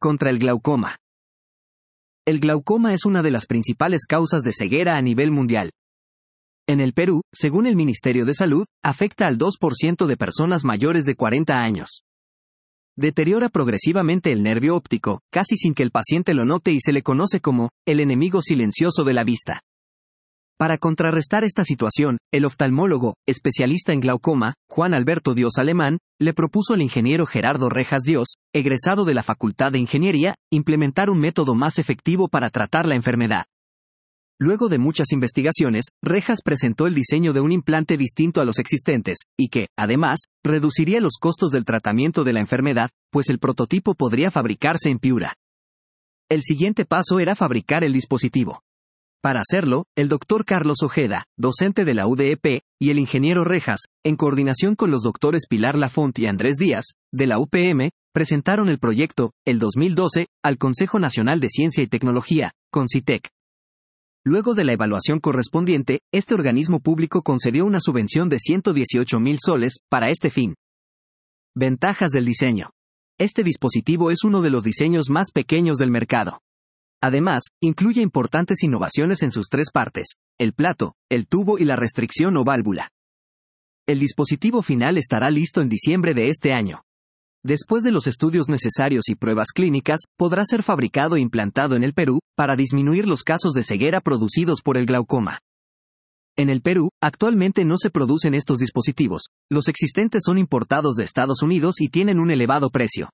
contra el glaucoma. El glaucoma es una de las principales causas de ceguera a nivel mundial. En el Perú, según el Ministerio de Salud, afecta al 2% de personas mayores de 40 años. Deteriora progresivamente el nervio óptico, casi sin que el paciente lo note, y se le conoce como el enemigo silencioso de la vista. Para contrarrestar esta situación, el oftalmólogo, especialista en glaucoma, Juan Alberto Dios Alemán, le propuso al ingeniero Gerardo Rejas Dios, egresado de la Facultad de Ingeniería, implementar un método más efectivo para tratar la enfermedad. Luego de muchas investigaciones, Rejas presentó el diseño de un implante distinto a los existentes, y que, además, reduciría los costos del tratamiento de la enfermedad, pues el prototipo podría fabricarse en Piura. El siguiente paso era fabricar el dispositivo. Para hacerlo, el doctor Carlos Ojeda, docente de la UDEP, y el ingeniero Rejas, en coordinación con los doctores Pilar Lafont y Andrés Díaz, de la UPM, presentaron el proyecto, el 2012, al Consejo Nacional de Ciencia y Tecnología, CONCITEC. Luego de la evaluación correspondiente, este organismo público concedió una subvención de 118,000 soles, para este fin. Ventajas del diseño. Este dispositivo es uno de los diseños más pequeños del mercado. Además, incluye importantes innovaciones en sus tres partes: el plato, el tubo y la restricción o válvula. El dispositivo final estará listo en diciembre de este año. Después de los estudios necesarios y pruebas clínicas, podrá ser fabricado e implantado en el Perú, para disminuir los casos de ceguera producidos por el glaucoma. En el Perú, actualmente no se producen estos dispositivos. Los existentes son importados de Estados Unidos y tienen un elevado precio.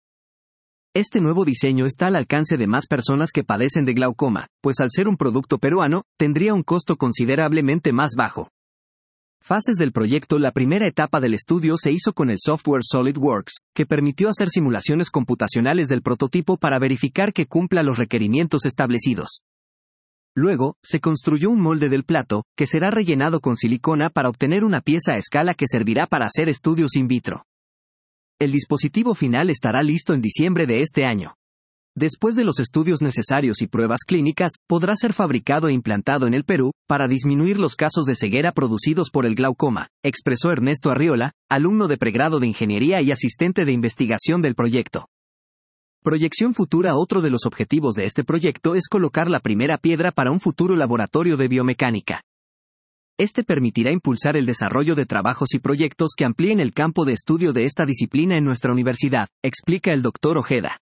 Este nuevo diseño está al alcance de más personas que padecen de glaucoma, pues al ser un producto peruano, tendría un costo considerablemente más bajo. Fases del proyecto. La primera etapa del estudio se hizo con el software SolidWorks, que permitió hacer simulaciones computacionales del prototipo para verificar que cumpla los requerimientos establecidos. Luego, se construyó un molde del plato, que será rellenado con silicona para obtener una pieza a escala que servirá para hacer estudios in vitro. El dispositivo final estará listo en diciembre de este año. Después de los estudios necesarios y pruebas clínicas, podrá ser fabricado e implantado en el Perú, para disminuir los casos de ceguera producidos por el glaucoma, expresó Ernesto Arriola, alumno de pregrado de Ingeniería y asistente de investigación del proyecto. Proyección futura. Otro de los objetivos de este proyecto es colocar la primera piedra para un futuro laboratorio de biomecánica. Este permitirá impulsar el desarrollo de trabajos y proyectos que amplíen el campo de estudio de esta disciplina en nuestra universidad, explica el Dr. Ojeda.